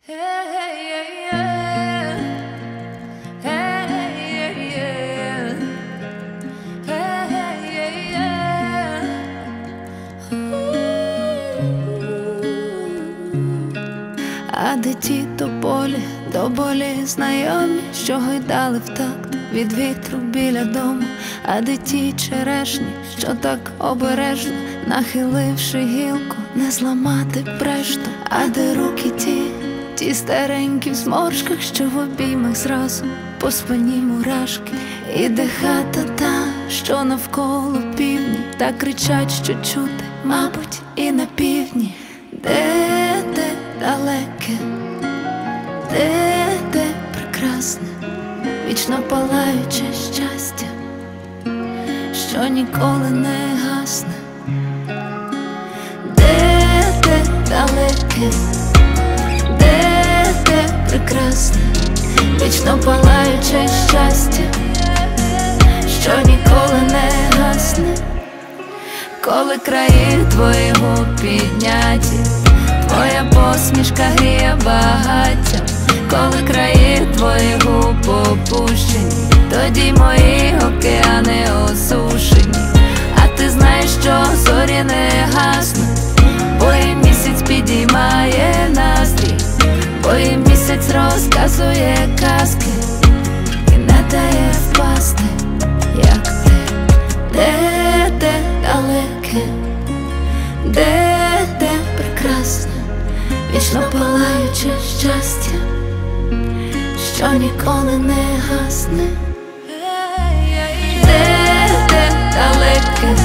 А де ті тополі до болі знайомі, що гойдали в такт від вітру біля дому? А де ті черешні, що так обережно, нахиливши гілку, не зламати прешту? А де руки ті старенькі в зморшках, що в обіймах зразу по спині мурашки? І де хата та, що навколо півні, так кричать, що чути, мабуть, і на півдні. Де далеке, де прекрасне, вічно палаюче щастя, що ніколи не гасне? Де далеке, де прекрасне, вічно палаюче щастя, що ніколи не гасне? Коли краї твої губ підняті, твоя посмішка гріє багаття. Коли краї твої губ опущені, тоді мої океани осушені. А ти знаєш, що зорі не гаснуть, бо і місяць підіймає настрій, бо і місяць розказує казки і не дає впасти, як ти. Де далеке, де прекрасне, вічно палаюче щастя, що ніколи не гасне? Де далеке,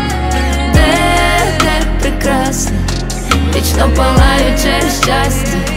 де прекрасне, вічно палаюче щастя,